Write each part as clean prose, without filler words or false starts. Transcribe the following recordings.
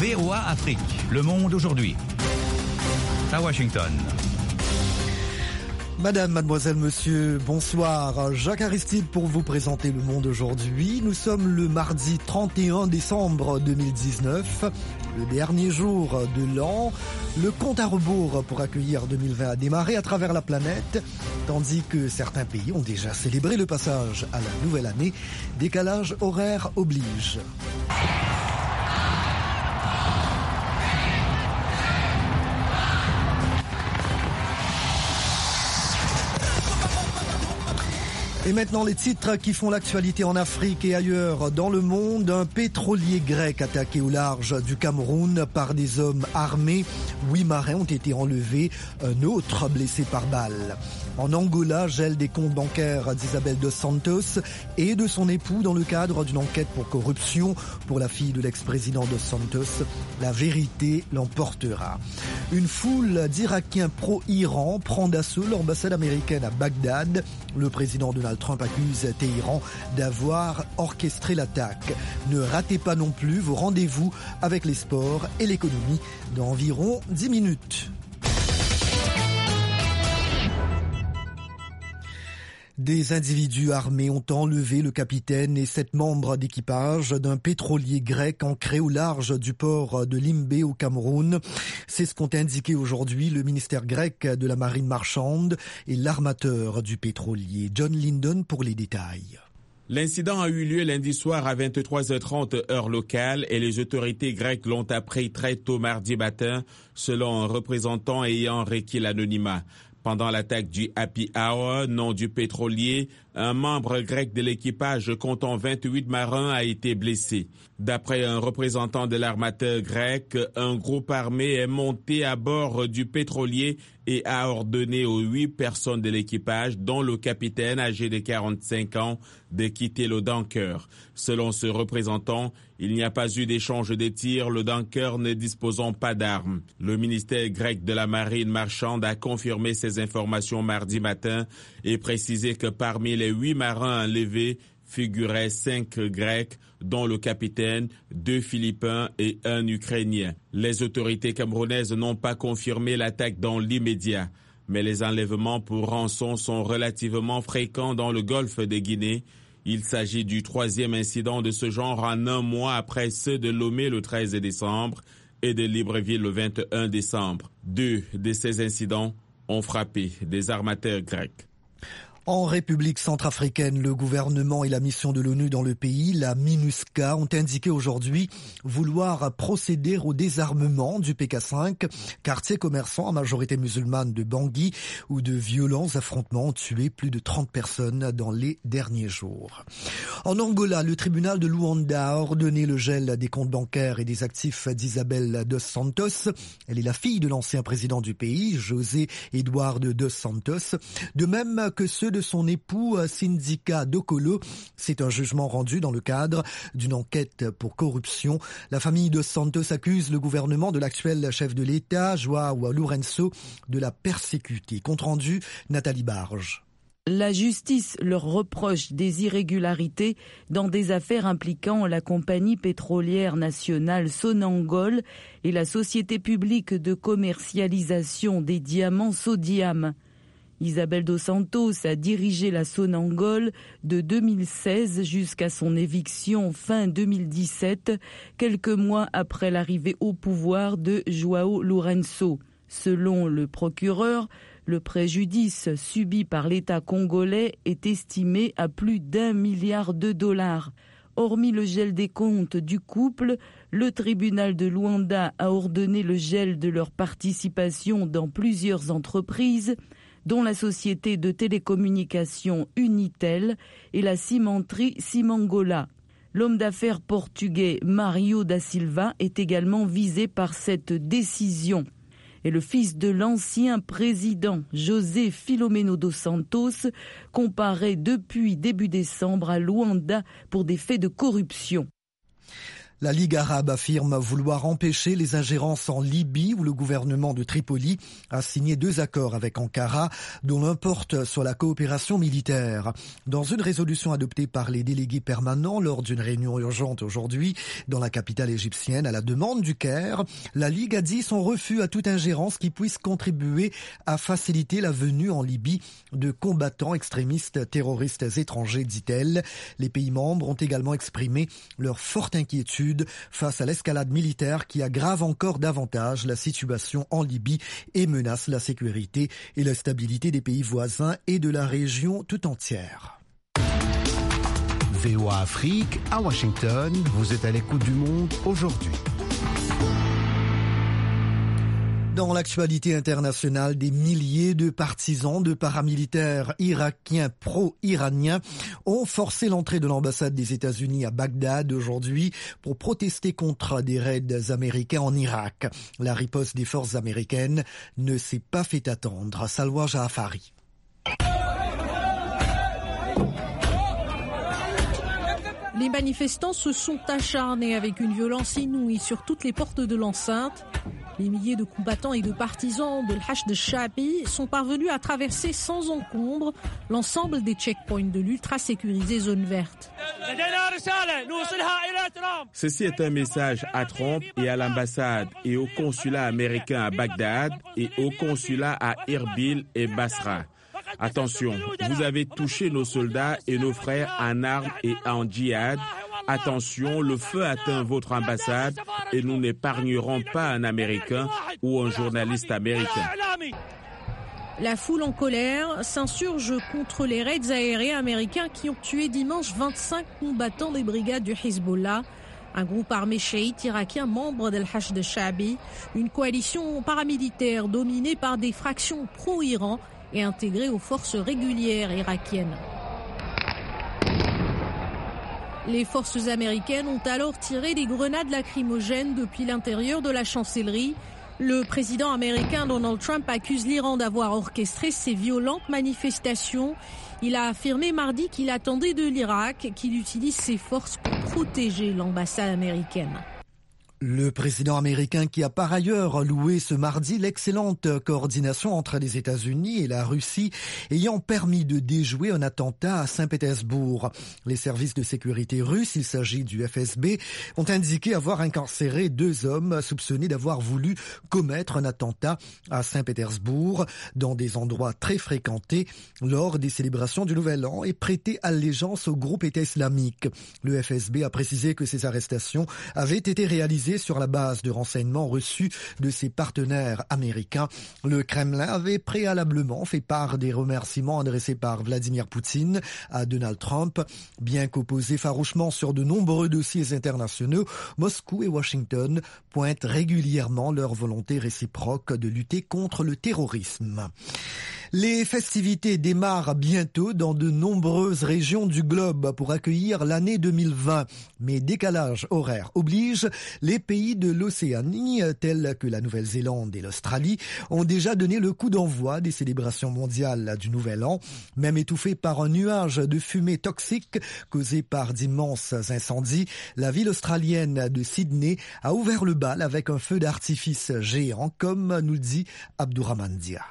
VOA Afrique, le monde aujourd'hui. À Washington. Madame, mademoiselle, monsieur, bonsoir. Jacques Aristide pour vous présenter Le Monde aujourd'hui. Nous sommes le mardi 31 décembre 2019, le dernier jour de l'an. Le compte à rebours pour accueillir 2020 a démarré à travers la planète, tandis que certains pays ont déjà célébré le passage à la nouvelle année. Décalage horaire oblige. Et maintenant les titres qui font l'actualité en Afrique et ailleurs dans le monde. Un pétrolier grec attaqué au large du Cameroun par des hommes armés. 8 marins ont été enlevés, un autre blessé par balle. En Angola, gel des comptes bancaires d'Isabel dos Santos et de son époux dans le cadre d'une enquête pour corruption pour la fille de l'ex-président dos Santos. La vérité l'emportera. Une foule d'Irakiens pro-Iran prend d'assaut l'ambassade américaine à Bagdad. Le président Donald Trump accuse Téhéran d'avoir orchestré l'attaque. Ne ratez pas non plus vos rendez-vous avec les sports et l'économie dans environ 10 minutes. Des individus armés ont enlevé le capitaine et 7 membres d'équipage d'un pétrolier grec ancré au large du port de Limbé au Cameroun. C'est ce qu'ont indiqué aujourd'hui le ministère grec de la marine marchande et l'armateur du pétrolier. John Linden pour les détails. L'incident a eu lieu lundi soir à 23h30 heure locale et les autorités grecques l'ont appris très tôt mardi matin, selon un représentant ayant requis l'anonymat. Pendant l'attaque du Happy Hour, nom du pétrolier, un membre grec de l'équipage comptant 28 marins a été blessé. D'après un représentant de l'armateur grec, un groupe armé est monté à bord du pétrolier et a ordonné aux 8 personnes de l'équipage, dont le capitaine âgé de 45 ans, de quitter le tanker. Selon ce représentant, il n'y a pas eu d'échange de tirs, le tanker ne disposant pas d'armes. Le ministère grec de la marine marchande a confirmé ces informations mardi matin et précisé que parmi les 8 marins enlevés figuraient 5 Grecs, dont le capitaine, 2 Philippins et 1 Ukrainien. Les autorités camerounaises n'ont pas confirmé l'attaque dans l'immédiat, mais les enlèvements pour rançon sont relativement fréquents dans le golfe de Guinée. Il s'agit du 3e incident de ce genre en un mois après ceux de Lomé le 13 décembre et de Libreville le 21 décembre. 2 de ces incidents ont frappé des armateurs grecs. En République centrafricaine, le gouvernement et la mission de l'ONU dans le pays, la MINUSCA, ont indiqué aujourd'hui vouloir procéder au désarmement du PK5, quartier commerçant à majorité musulmane de Bangui, où de violents affrontements ont tué plus de 30 personnes dans les derniers jours. En Angola, le tribunal de Luanda a ordonné le gel des comptes bancaires et des actifs d'Isabel dos Santos. Elle est la fille de l'ancien président du pays, José Eduardo dos Santos, de même que ceux de son époux Sindika Dokolo. C'est un jugement rendu dans le cadre d'une enquête pour corruption. La famille de Santos accuse le gouvernement de l'actuel chef de l'État, João Lourenço, de la persécuter. Compte rendu, Nathalie Barge. La justice leur reproche des irrégularités dans des affaires impliquant la compagnie pétrolière nationale Sonangol et la société publique de commercialisation des diamants Sodiam. Isabel dos Santos a dirigé la Sonangol de 2016 jusqu'à son éviction fin 2017, quelques mois après l'arrivée au pouvoir de João Lourenço. Selon le procureur, le préjudice subi par l'État congolais est estimé à plus d'1 milliard de dollars. Hormis le gel des comptes du couple, le tribunal de Luanda a ordonné le gel de leur participation dans plusieurs entreprises, dont la société de télécommunications Unitel et la cimenterie Simangola. L'homme d'affaires portugais Mario da Silva est également visé par cette décision. Et le fils de l'ancien président José Filomeno dos Santos comparaît depuis début décembre à Luanda pour des faits de corruption. La Ligue arabe affirme vouloir empêcher les ingérences en Libye où le gouvernement de Tripoli a signé 2 accords avec Ankara dont l'un porte sur la coopération militaire. Dans une résolution adoptée par les délégués permanents lors d'une réunion urgente aujourd'hui dans la capitale égyptienne à la demande du Caire, la Ligue a dit son refus à toute ingérence qui puisse contribuer à faciliter la venue en Libye de combattants extrémistes terroristes étrangers, dit-elle. Les pays membres ont également exprimé leur forte inquiétude face à l'escalade militaire qui aggrave encore davantage la situation en Libye et menace la sécurité et la stabilité des pays voisins et de la région tout entière. VOA Afrique, à Washington, vous êtes à l'écoute du monde aujourd'hui. Dans l'actualité internationale, des milliers de partisans de paramilitaires irakiens pro-iraniens ont forcé l'entrée de l'ambassade des États-Unis à Bagdad aujourd'hui pour protester contre des raids américains en Irak. La riposte des forces américaines ne s'est pas fait attendre. Salwa Jaafari. Les manifestants se sont acharnés avec une violence inouïe sur toutes les portes de l'enceinte. Les milliers de combattants et de partisans de l'Hashd Shaabi sont parvenus à traverser sans encombre l'ensemble des checkpoints de l'ultra-sécurisée zone verte. Ceci est un message à Trump et à l'ambassade et au consulat américain à Bagdad et au consulat à Erbil et Basra. Attention, vous avez touché nos soldats et nos frères en armes et en djihad. Attention, le feu atteint votre ambassade et nous n'épargnerons pas un Américain ou un journaliste américain. La foule en colère s'insurge contre les raids aériens américains qui ont tué dimanche 25 combattants des brigades du Hezbollah, un groupe armé chiite irakien membre de l'Hashd Shaabi, une coalition paramilitaire dominée par des fractions pro-Iran et intégrée aux forces régulières irakiennes. Les forces américaines ont alors tiré des grenades lacrymogènes depuis l'intérieur de la chancellerie. Le président américain Donald Trump accuse l'Iran d'avoir orchestré ces violentes manifestations. Il a affirmé mardi qu'il attendait de l'Irak qu'il utilise ses forces pour protéger l'ambassade américaine. Le président américain qui a par ailleurs loué ce mardi l'excellente coordination entre les États-Unis et la Russie ayant permis de déjouer un attentat à Saint-Pétersbourg. Les services de sécurité russes, il s'agit du FSB, ont indiqué avoir incarcéré 2 hommes soupçonnés d'avoir voulu commettre un attentat à Saint-Pétersbourg dans des endroits très fréquentés lors des célébrations du Nouvel An et prêter allégeance au groupe État islamique. Le FSB a précisé que ces arrestations avaient été réalisées sur la base de renseignements reçus de ses partenaires américains. Le Kremlin avait préalablement fait part des remerciements adressés par Vladimir Poutine à Donald Trump. Bien qu'opposés farouchement sur de nombreux dossiers internationaux, Moscou et Washington pointent régulièrement leur volonté réciproque de lutter contre le terrorisme. Les festivités démarrent bientôt dans de nombreuses régions du globe pour accueillir l'année 2020. Mais décalage horaire oblige, les pays de l'Océanie, tels que la Nouvelle-Zélande et l'Australie, ont déjà donné le coup d'envoi des célébrations mondiales du Nouvel An, même étouffés par un nuage de fumée toxique causé par d'immenses incendies. La ville australienne de Sydney a ouvert le bal avec un feu d'artifice géant, comme nous le dit Abdourahmane Dia.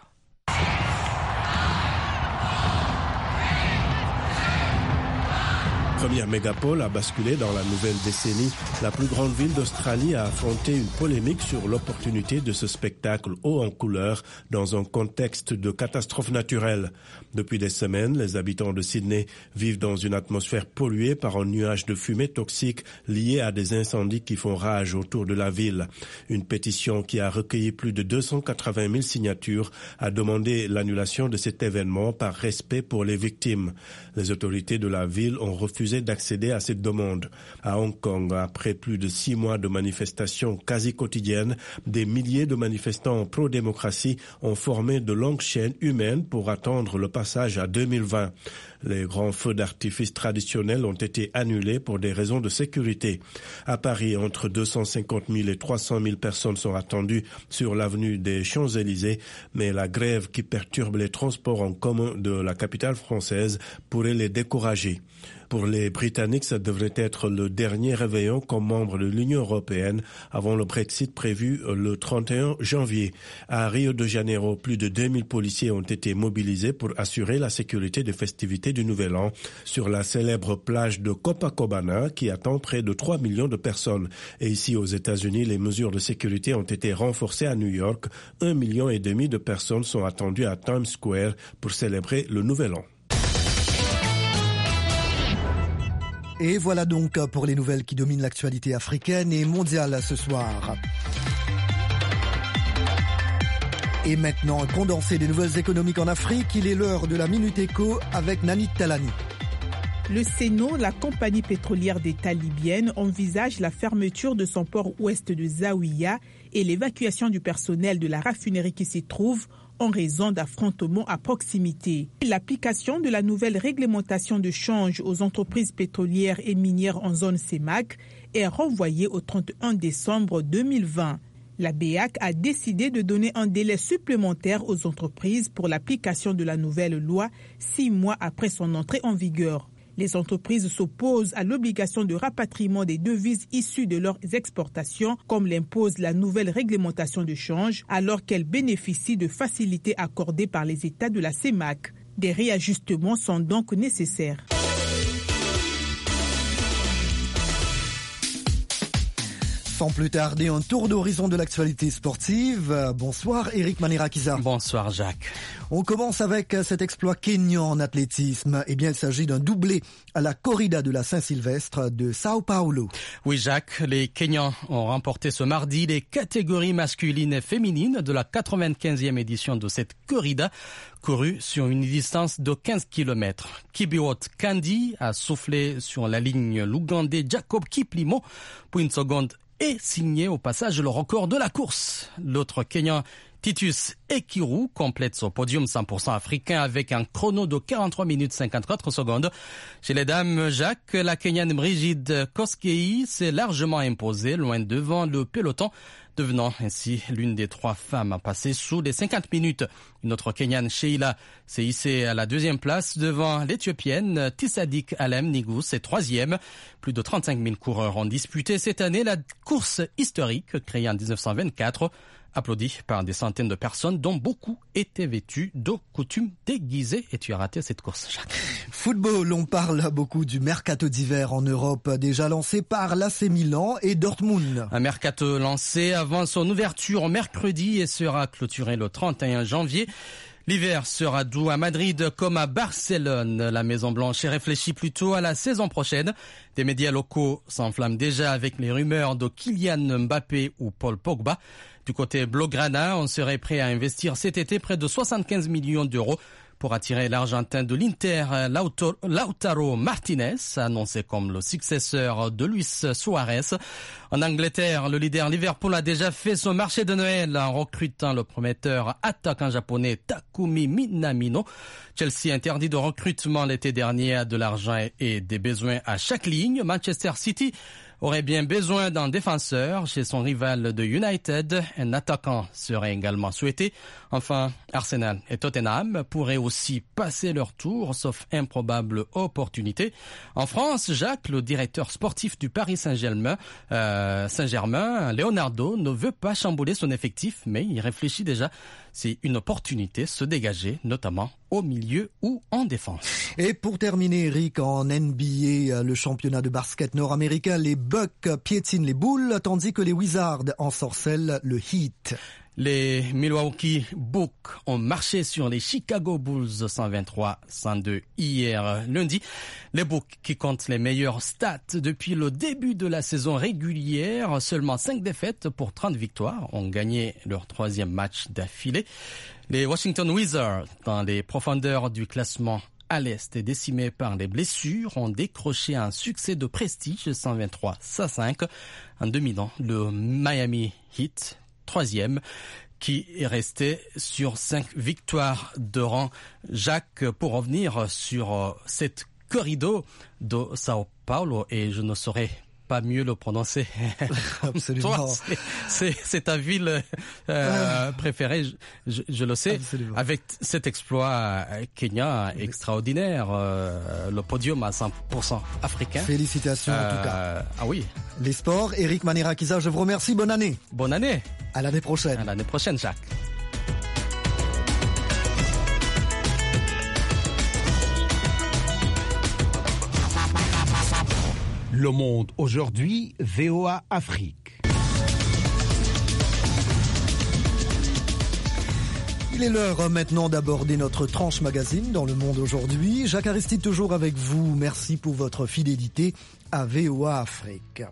Première mégapole à basculer dans la nouvelle décennie, la plus grande ville d'Australie a affronté une polémique sur l'opportunité de ce spectacle haut en couleurs dans un contexte de catastrophe naturelle. Depuis des semaines, les habitants de Sydney vivent dans une atmosphère polluée par un nuage de fumée toxique lié à des incendies qui font rage autour de la ville. Une pétition qui a recueilli plus de 280 000 signatures a demandé l'annulation de cet événement par respect pour les victimes. Les autorités de la ville ont refusé d'accéder à cette demande. À Hong Kong, après plus de 6 mois de manifestations quasi quotidiennes, des milliers de manifestants pro-démocratie ont formé de longues chaînes humaines pour attendre le passage à 2020. Les grands feux d'artifice traditionnels ont été annulés pour des raisons de sécurité. À Paris, entre 250 000 et 300 000 personnes sont attendues sur l'avenue des Champs-Élysées, mais la grève qui perturbe les transports en commun de la capitale française pourrait les décourager. Pour les Britanniques, ça devrait être le dernier réveillon comme membre de l'Union européenne avant le Brexit prévu le 31 janvier. À Rio de Janeiro, plus de 2000 policiers ont été mobilisés pour assurer la sécurité des festivités du Nouvel An sur la célèbre plage de Copacabana qui attend près de 3 millions de personnes. Et ici aux États-Unis, les mesures de sécurité ont été renforcées à New York. 1,5 million de personnes sont attendues à Times Square pour célébrer le Nouvel An. Et voilà donc pour les nouvelles qui dominent l'actualité africaine et mondiale ce soir. Et maintenant, condensé des nouvelles économiques en Afrique, il est l'heure de la Minute Éco avec Nani Talani. Le CNO, la compagnie pétrolière d'État libyenne, envisage la fermeture de son port ouest de Zawiya et l'évacuation du personnel de la raffinerie qui s'y trouve en raison d'affrontements à proximité. L'application de la nouvelle réglementation de change aux entreprises pétrolières et minières en zone CEMAC est renvoyée au 31 décembre 2020. La BEAC a décidé de donner un délai supplémentaire aux entreprises pour l'application de la nouvelle loi 6 mois après son entrée en vigueur. Les entreprises s'opposent à l'obligation de rapatriement des devises issues de leurs exportations, comme l'impose la nouvelle réglementation de change, alors qu'elles bénéficient de facilités accordées par les États de la CEMAC. Des réajustements sont donc nécessaires. Sans plus tarder, un tour d'horizon de l'actualité sportive. Bonsoir Eric Manirakiza. Bonsoir Jacques. On commence avec cet exploit kényan en athlétisme. Eh bien, il s'agit d'un doublé à la corrida de la Saint-Sylvestre de Sao Paulo. Oui Jacques, les Kenyans ont remporté ce mardi les catégories masculines et féminines de la 95e édition de cette corrida, courue sur une distance de 15 km. Kibiwot Kandi a soufflé sur la ligne l'Ougandais Jacob Kiplimo pour une seconde et signé au passage le record de la course. L'autre Kenyan, Titus Ekiru, complète son podium 100% africain avec un chrono de 43 minutes 54 secondes. Chez les dames, Jacques, la Kenyane Brigid Koskei s'est largement imposée, loin devant le peloton, devenant ainsi l'une des 3 femmes à passer sous les 50 minutes. Une autre Kenyane, Sheila, s'est hissée à la 2e place devant l'Éthiopienne Tissadik Alem Nigus, c'est 3e. Plus de 35 000 coureurs ont disputé cette année la course historique créée en 1924, applaudie par des centaines de personnes dont beaucoup étaient vêtus de coutumes déguisées. Et tu as raté cette course, Jacques. Football, on parle beaucoup du mercato d'hiver en Europe, déjà lancé par l'AC Milan et Dortmund. Un mercato lancé avant son ouverture mercredi et sera clôturé le 31 janvier. L'hiver sera doux à Madrid comme à Barcelone. La Maison-Blanche réfléchit plutôt à la saison prochaine. Des médias locaux s'enflamment déjà avec les rumeurs de Kylian Mbappé ou Paul Pogba. Du côté Blaugrana, on serait prêt à investir cet été près de 75 millions d'euros pour attirer l'Argentin de l'Inter, Lautaro Martinez, annoncé comme le successeur de Luis Suarez. En Angleterre, le leader Liverpool a déjà fait son marché de Noël en recrutant le prometteur attaquant japonais Takumi Minamino. Chelsea interdit de recrutement l'été dernier a de l'argent et des besoins à chaque ligne. Manchester City aurait bien besoin d'un défenseur chez son rival de United. Un attaquant serait également souhaité. Enfin, Arsenal et Tottenham pourraient aussi passer leur tour, sauf improbable opportunité. En France, Jacques, le directeur sportif du Paris Saint-Germain, Leonardo, ne veut pas chambouler son effectif, mais il réfléchit déjà si une opportunité se dégageait, notamment au milieu ou en défense. Et pour terminer, Eric, en NBA, le championnat de basket nord-américain, les Bucks piétinent les Bulls, tandis que les Wizards ensorcellent le Heat. Les Milwaukee Bucks ont marché sur les Chicago Bulls 123-102 hier lundi. Les Bucks qui comptent les meilleures stats depuis le début de la saison régulière, seulement 5 défaites pour 30 victoires, ont gagné leur 3e match d'affilée. Les Washington Wizards, dans les profondeurs du classement à l'Est et décimés par les blessures, ont décroché un succès de prestige 123-105 en dominant le Miami Heat, 3e, qui est resté sur 5 victoires de rang. Jacques, pour revenir sur cette corrida de Sao Paulo, et je ne saurais pas mieux le prononcer. Absolument. Toi, c'est ta ville préférée, je le sais. Absolument. Avec cet exploit Kenya extraordinaire, le podium à 100% africain. Félicitations en tout cas. Ah oui. Les sports, Eric Manirakiza, je vous remercie. Bonne année. Bonne année. À l'année prochaine. À l'année prochaine, Jacques. Le Monde aujourd'hui, VOA Afrique. Il est l'heure maintenant d'aborder notre tranche magazine dans Le Monde aujourd'hui. Jacques Aristide toujours avec vous. Merci pour votre fidélité à VOA Afrique.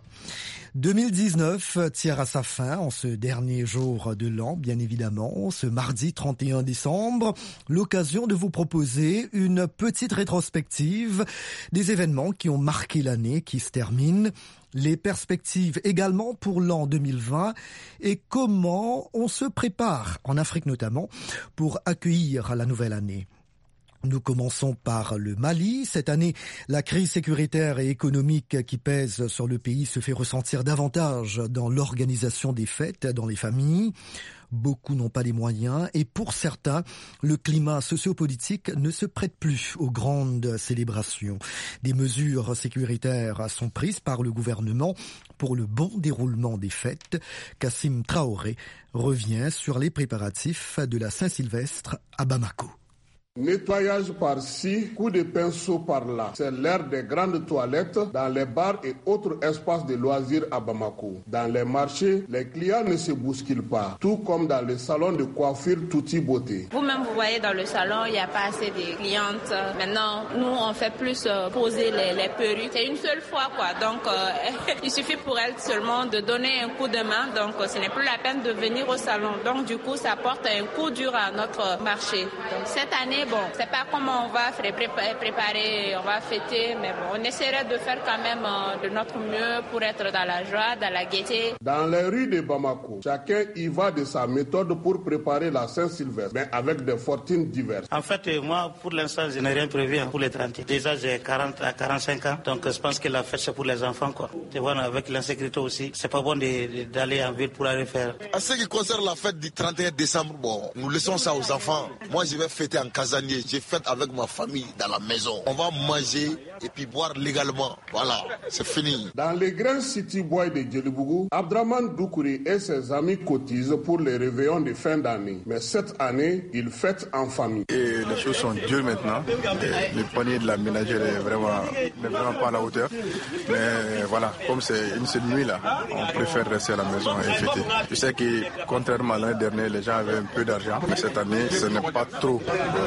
2019 tire à sa fin en ce dernier jour de l'an, bien évidemment, ce mardi 31 décembre, l'occasion de vous proposer une petite rétrospective des événements qui ont marqué l'année qui se termine, les perspectives également pour l'an 2020 et comment on se prépare, en Afrique notamment, pour accueillir la nouvelle année. Nous commençons par le Mali. Cette année, la crise sécuritaire et économique qui pèse sur le pays se fait ressentir davantage dans l'organisation des fêtes dans les familles. Beaucoup n'ont pas les moyens et pour certains, le climat sociopolitique ne se prête plus aux grandes célébrations. Des mesures sécuritaires sont prises par le gouvernement pour le bon déroulement des fêtes. Kassim Traoré revient sur les préparatifs de la Saint-Sylvestre à Bamako. Nettoyage par-ci, coup de pinceau par-là. C'est l'ère des grandes toilettes dans les bars et autres espaces de loisirs à Bamako. Dans les marchés, les clients ne se bousculent pas, tout comme dans les salons de coiffure Tutti Beauté. Vous-même, vous voyez dans le salon, il n'y a pas assez de clientes. Maintenant, nous, on fait plus poser les perruques. C'est une seule fois, quoi. Donc, il suffit pour elle seulement de donner un coup de main. Donc, ce n'est plus la peine de venir au salon. Donc, du coup, ça porte un coup dur à notre marché. Donc, cette année, bon, c'est pas comment on va préparer, on va fêter, mais bon, on essaierait de faire quand même de notre mieux pour être dans la joie, dans la gaieté. Dans les rues de Bamako, chacun y va de sa méthode pour préparer la Saint-Sylvestre, mais avec des fortunes diverses. En fait, moi, pour l'instant, je n'ai rien prévu pour les 30. Déjà, j'ai 40 à 45 ans, donc je pense que la fête, c'est pour les enfants, quoi. Tu vois, avec l'insécurité aussi, c'est pas bon d'aller en ville pour aller faire. En ce qui concerne la fête du 31 décembre, bon, nous laissons ça aux enfants. Moi, je vais fêter en Casanier. J'ai fête avec ma famille dans la maison. On va manger et puis boire légalement. Voilà, c'est fini. Dans les grands city boys de Djelibougou, Abdraman Doukouri et ses amis cotisent pour les réveillons de fin d'année. Mais cette année, ils fêtent en famille. Et les choses sont dures maintenant. Le panier de la ménagère n'est vraiment pas à la hauteur. Mais voilà, comme c'est une seule nuit là, on préfère rester à la maison et fêter. Je sais que contrairement à l'année dernière, les gens avaient un peu d'argent. Mais cette année, ce n'est pas trop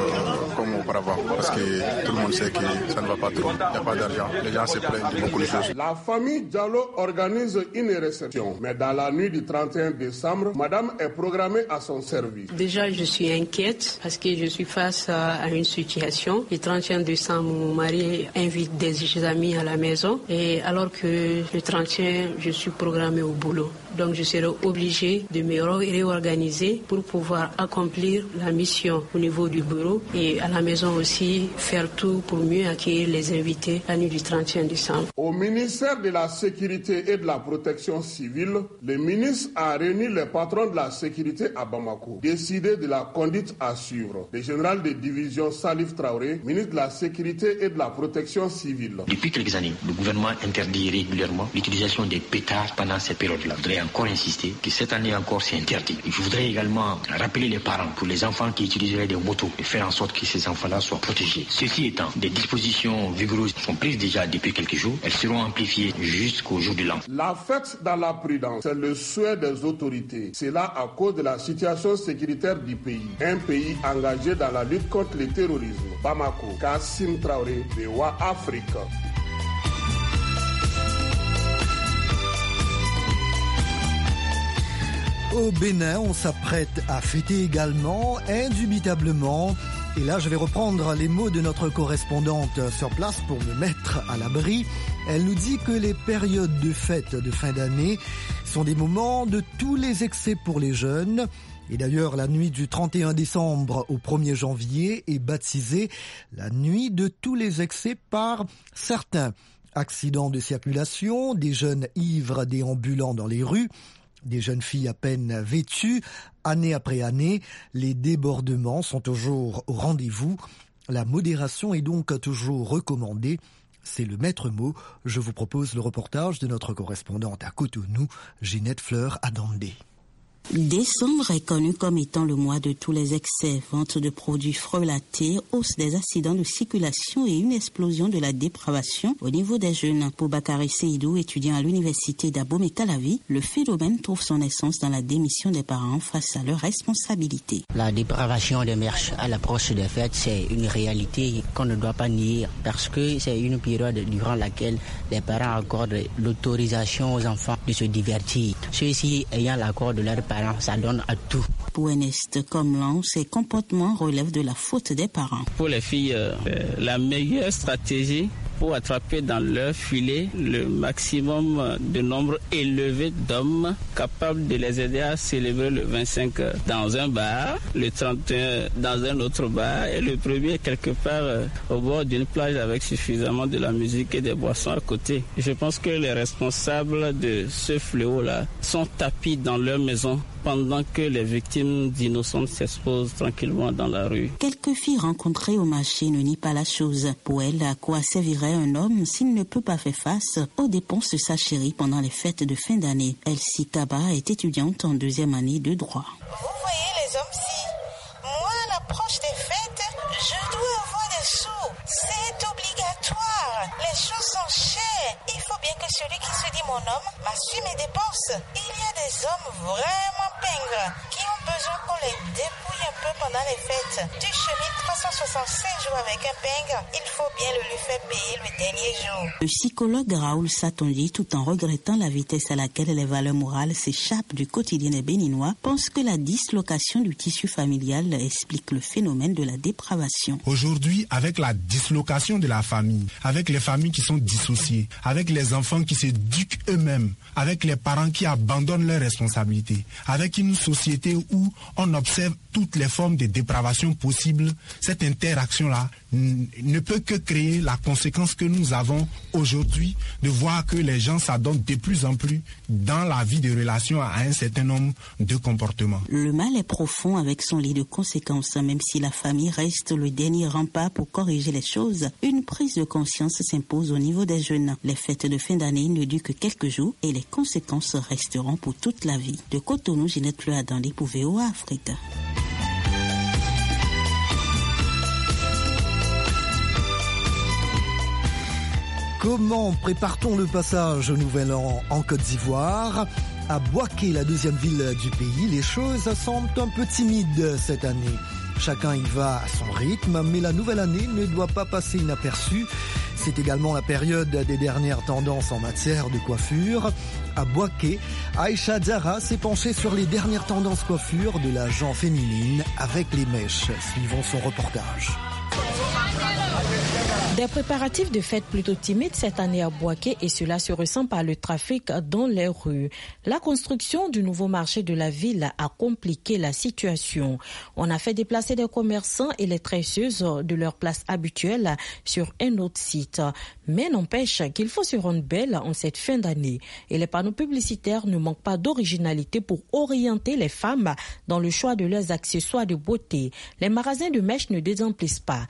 comme auparavant. Parce que tout le monde sait que ça ne va pas trop. Il n'y a pas d'argent. Les gens se plaignent de beaucoup de choses. La famille Diallo organise une réception. Mais dans la nuit du 31 décembre, madame est programmée à son service. Déjà, je suis inquiète parce que je suis face à une situation. Le 31 décembre, mon mari invite des amis à la maison. Et alors que le 31, je suis programmée au boulot. Donc, je serai obligée de me réorganiser pour pouvoir accomplir la mission au niveau du bureau et à la maison aussi faire tout pour mieux accueillir les invités la nuit du 31 décembre. Au ministère de la Sécurité et de la Protection civile, le ministre a réuni les patrons de la sécurité à Bamako, décidé de la conduite à suivre. Le général de division Salif Traoré, ministre de la Sécurité et de la Protection civile. Depuis quelques années, le gouvernement interdit régulièrement l'utilisation des pétards pendant cette période-là. Je voudrais encore insister que cette année encore c'est interdit. Je voudrais également rappeler les parents pour les enfants qui utiliseraient des motos et faire en sorte que ces enfants-là soient protégés. Ceci étant, des dispositions vigoureuses sont prises déjà depuis quelques jours. Elles seront amplifiées jusqu'au jour du l'an. La fête dans la prudence, c'est le souhait des autorités. C'est là à cause de la situation sécuritaire du pays. Un pays engagé dans la lutte contre le terrorisme. Bamako, Kassim Traoré, VOA Afrique. Au Bénin, on s'apprête à fêter également, indubitablement. Et là, je vais reprendre les mots de notre correspondante sur place pour me mettre à l'abri. Elle nous dit que les périodes de fête de fin d'année sont des moments de tous les excès pour les jeunes. Et d'ailleurs, la nuit du 31 décembre au 1er janvier est baptisée la nuit de tous les excès par certains. Accidents de circulation, des jeunes ivres déambulant dans les rues, des jeunes filles à peine vêtues. Année après année, les débordements sont toujours au rendez-vous. La modération est donc toujours recommandée. C'est le maître mot. Je vous propose le reportage de notre correspondante à Cotonou, Ginette Fleur-Adandé. Décembre est connu comme étant le mois de tous les excès, vente de produits frelatés, hausse des accidents de circulation et une explosion de la dépravation au niveau des jeunes. Pour Bakary Seydou, étudiant à l'université d'Abomey-Calavi, le phénomène trouve son essence dans la démission des parents face à leurs responsabilités. La dépravation des mœurs à l'approche des fêtes, c'est une réalité qu'on ne doit pas nier parce que c'est une période durant laquelle les parents accordent l'autorisation aux enfants de se divertir. Ceux-ci ayant l'accord de leurs parents, ça donne à tout. Pour Ernest Comlan, ces comportements relèvent de la faute des parents. Pour les filles, la meilleure stratégie pour attraper dans leur filet le maximum de nombre élevé d'hommes capables de les aider à célébrer le 25 dans un bar, le 31 dans un autre bar et le premier quelque part au bord d'une plage avec suffisamment de la musique et des boissons à côté. Je pense que les responsables de ce fléau-là sont tapis dans leur maison pendant que les victimes d'innocentes s'exposent tranquillement dans la rue. Quelques filles rencontrées au marché ne nient pas la chose. Pour elles, à quoi servirait un homme s'il ne peut pas faire face aux dépenses de sa chérie pendant les fêtes de fin d'année? Elsie Kaba est étudiante en 2e année de droit. Vous voyez les hommes-ci, moi à l'approche des fêtes, je dois avoir des sous. C'est obligatoire. Les choses sont chères. Il faut bien que celui qui se dit mon homme m'assure mes dépenses. Il y a des hommes vraiment pingres qui ont besoin qu'on les dépouille un peu pendant les fêtes. Tu chemines 365 jours avec un pingre, il faut bien le lui faire payer le dernier jour. Le psychologue Raoul Satondi, tout en regrettant la vitesse à laquelle les valeurs morales s'échappent du quotidien des Béninois, pense que la dislocation du tissu familial explique le phénomène de la dépravation. Aujourd'hui, avec la dislocation de la famille, avec les familles qui sont dissociées, avec les enfants qui s'éduquent eux-mêmes, avec les parents qui abandonnent leurs responsabilités, avec une société où on observe toutes les formes de dépravation possibles, cette interaction-là ne peut que créer la conséquence que nous avons aujourd'hui de voir que les gens s'adonnent de plus en plus dans la vie de relation à un certain nombre de comportements. Le mal est profond avec son lit de conséquences. Même si la famille reste le dernier rempart pour corriger les choses, une prise de conscience s'impose au niveau des jeunes. Les fêtes de fin d'année ne durent que quelques jours et les conséquences resteront pour toute la vie. De Cotonou, Ginette Fleur-Adandé pour VOA Afrique. Comment prépare-t-on le passage au Nouvel An en Côte d'Ivoire? À Bouaké, la 2e ville du pays, les choses semblent un peu timides cette année. Chacun y va à son rythme, mais la nouvelle année ne doit pas passer inaperçue. C'est également la période des dernières tendances en matière de coiffure. À Bouaké, Aïcha Diarra s'est penchée sur les dernières tendances coiffure de la gent féminine avec les mèches. Suivons son reportage. Des préparatifs de fête plutôt timides cette année à Bouaké et cela se ressent par le trafic dans les rues. La construction du nouveau marché de la ville a compliqué la situation. On a fait déplacer des commerçants et les tresseuses de leur place habituelle sur un autre site. Mais n'empêche qu'il faut se rendre belle en cette fin d'année. Et les panneaux publicitaires ne manquent pas d'originalité pour orienter les femmes dans le choix de leurs accessoires de beauté. Les magasins de mèches ne désemplissent pas.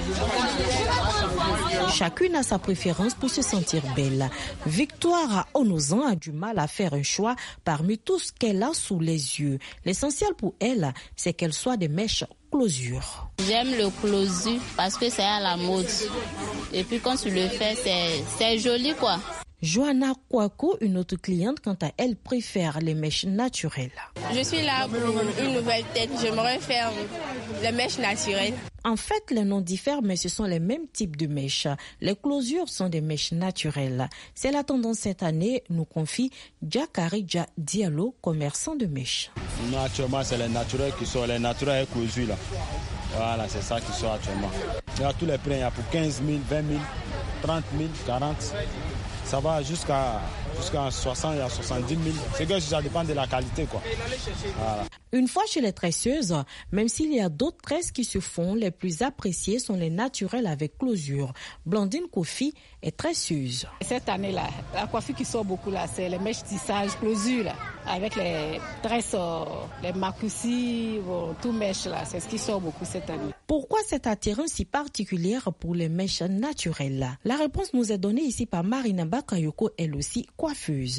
Chacune a sa préférence pour se sentir belle. Victoire Onozan a du mal à faire un choix parmi tout ce qu'elle a sous les yeux. L'essentiel pour elle, c'est qu'elle soit des mèches closure. J'aime le closure parce que c'est à la mode. Et puis quand tu le fais, c'est joli quoi. Johanna Kouakou, une autre cliente, quant à elle, préfère les mèches naturelles. Je suis là pour une nouvelle tête. J'aimerais faire les mèches naturelles. En fait, les noms diffèrent, mais ce sont les mêmes types de mèches. Les closures sont des mèches naturelles. C'est la tendance cette année, nous confie Djakaridja Diallo, commerçant de mèches. Non, actuellement, c'est les naturels qui sont les naturels et closures là. Voilà, c'est ça qui sont actuellement. Il y a tous les prix, il y a pour 15 000, 20 000, 30 000, 40 000. Ça va jusqu'à jusqu'à 60 et à 70 000. C'est que ça dépend de la qualité, quoi. Voilà. Une fois chez les tresseuses, même s'il y a d'autres tresses qui se font, les plus appréciées sont les naturelles avec closure. Blandine Kofi est tresseuse. Cette année-là, la coiffure qui sort beaucoup là, c'est les mèches tissage closure là, avec les tresses, les macoussis, tout mèches là, c'est ce qui sort beaucoup cette année. Pourquoi cette attirance si particulière pour les mèches naturelles? La réponse nous est donnée ici par Marina Bakayoko, elle aussi coiffeuse.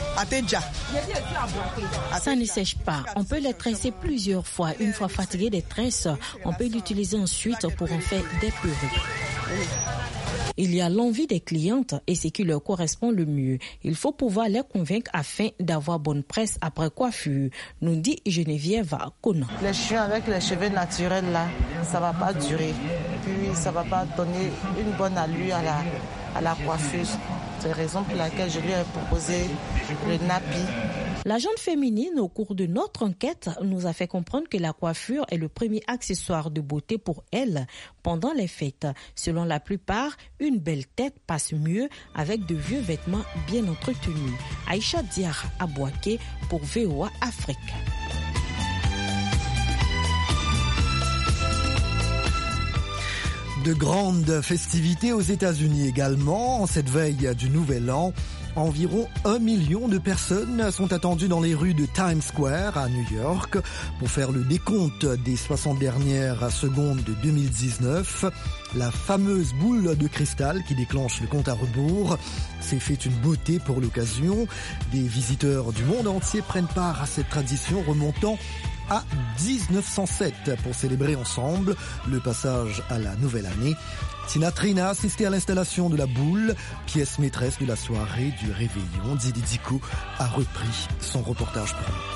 Ça ne sèche pas. On peut les tresser plusieurs fois. Une fois fatigué des tresses, on peut l'utiliser ensuite pour en faire des perruques. Il y a l'envie des clientes et ce qui leur correspond le mieux. Il faut pouvoir les convaincre afin d'avoir bonne presse après coiffure, nous dit Geneviève Conan. Les chiens avec les cheveux naturels là, ça va pas durer. Puis ça va pas donner une bonne allure à la coiffeuse. C'est la raison pour laquelle je lui ai proposé le nappy. La jeune féminine, au cours de notre enquête, nous a fait comprendre que la coiffure est le premier accessoire de beauté pour elle pendant les fêtes. Selon la plupart, une belle tête passe mieux avec de vieux vêtements bien entretenus. Aïcha Diar Abouaké pour VOA Afrique. De grandes festivités aux États-Unis également. En cette veille du Nouvel An, environ 1 million de personnes sont attendues dans les rues de Times Square à New York pour faire le décompte des 60 dernières secondes de 2019. La fameuse boule de cristal qui déclenche le compte à rebours s'est fait une beauté pour l'occasion. Des visiteurs du monde entier prennent part à cette tradition remontant à 1907 pour célébrer ensemble le passage à la nouvelle année. Tina Trina a assisté à l'installation de la boule, pièce maîtresse de la soirée du réveillon. Didi Diko a repris son reportage pour nous.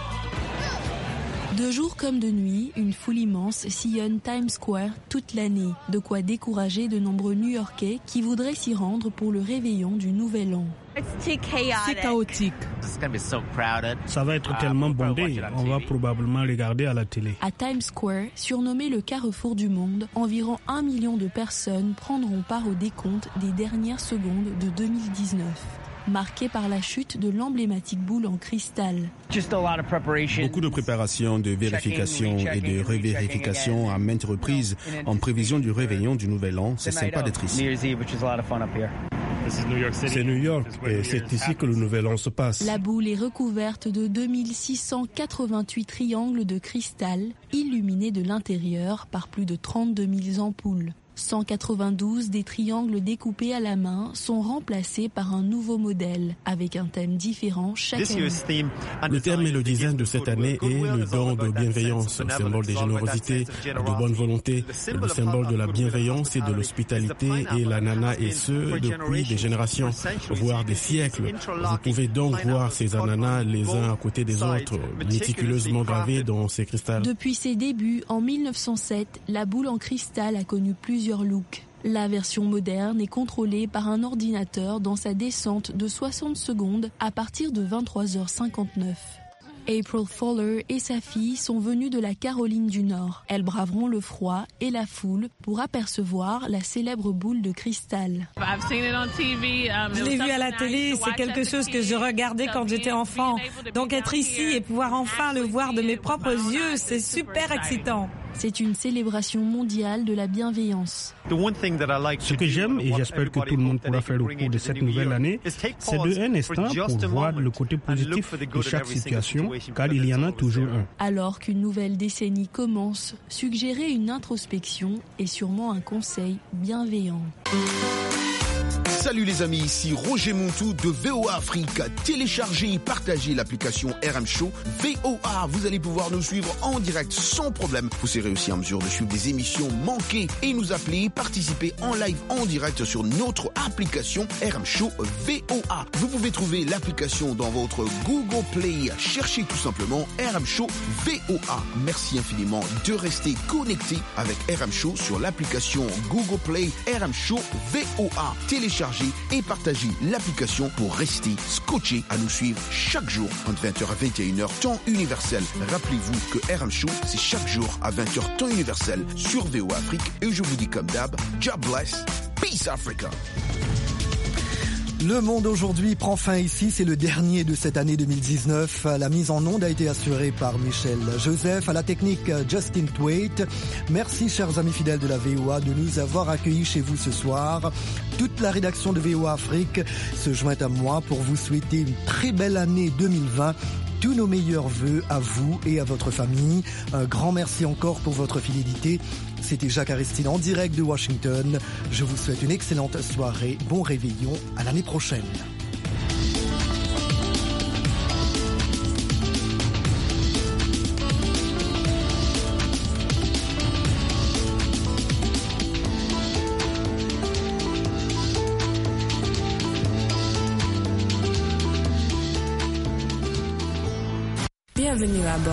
De jour comme de nuit, une foule immense sillonne Times Square toute l'année. De quoi décourager de nombreux New-Yorkais qui voudraient s'y rendre pour le réveillon du Nouvel An. C'est chaotique. Ça va être tellement bondé, on va probablement regarder à la télé. À Times Square, surnommé le carrefour du monde, environ 1 million de personnes prendront part au décompte des dernières secondes de 2019. Marqué par la chute de l'emblématique boule en cristal. Beaucoup de préparations, de vérification et de revérification à maintes reprises en prévision du réveillon du Nouvel An. C'est sympa d'être ici. C'est New York et c'est ici que le Nouvel An se passe. La boule est recouverte de 2688 triangles de cristal illuminés de l'intérieur par plus de 32 000 ampoules. 192 des triangles découpés à la main sont remplacés par un nouveau modèle avec un thème différent chaque année. Le thème et le design de cette année est le don de bienveillance, le symbole de générosité, de bonne volonté, le symbole de la bienveillance et de l'hospitalité et la nana et ce depuis des générations, voire des siècles. Vous pouvez donc voir ces ananas les uns à côté des autres, méticuleusement gravés dans ces cristals. Depuis ses débuts en 1907, la boule en cristal a connu plusieurs looks. La version moderne est contrôlée par un ordinateur dans sa descente de 60 secondes à partir de 23h59. April Fowler et sa fille sont venues de la Caroline du Nord. Elles braveront le froid et la foule pour apercevoir la célèbre boule de cristal. Je l'ai vu à la télé, c'est quelque chose que je regardais quand j'étais enfant. Donc être ici et pouvoir enfin le voir de mes propres yeux, c'est super excitant. C'est une célébration mondiale de la bienveillance. Ce que j'aime, et j'espère que tout le monde pourra faire au cours de cette nouvelle année, c'est de un instant pour voir le côté positif de chaque situation, car il y en a toujours un. Alors qu'une nouvelle décennie commence, suggérer une introspection est sûrement un conseil bienveillant. Salut les amis, ici Roger Montou de VOA Afrique. Téléchargez et partagez l'application RM Show VOA. Vous allez pouvoir nous suivre en direct sans problème. Vous serez aussi en mesure de suivre des émissions manquées et nous appeler, participer en live en direct sur notre application RM Show VOA. Vous pouvez trouver l'application dans votre Google Play. Cherchez tout simplement RM Show VOA. Merci infiniment de rester connecté avec RM Show sur l'application Google Play RM Show VOA. Téléchargez et partagez l'application pour rester scotché à nous suivre chaque jour entre 20h à 21h temps universel. Rappelez-vous que RM Show, c'est chaque jour à 20h temps universel sur VOA Afrique et je vous dis comme d'hab, God bless, peace Africa. Le Monde aujourd'hui prend fin ici, c'est le dernier de cette année 2019. La mise en onde a été assurée par Michel Joseph, à la technique Justin Thwaite. Merci chers amis fidèles de la VOA de nous avoir accueillis chez vous ce soir. Toute la rédaction de VOA Afrique se joint à moi pour vous souhaiter une très belle année 2020. Tous nos meilleurs vœux à vous et à votre famille. Un grand merci encore pour votre fidélité. C'était Jacques Aristide en direct de Washington. Je vous souhaite une excellente soirée. Bon réveillon. À l'année prochaine. Bienvenue à bord.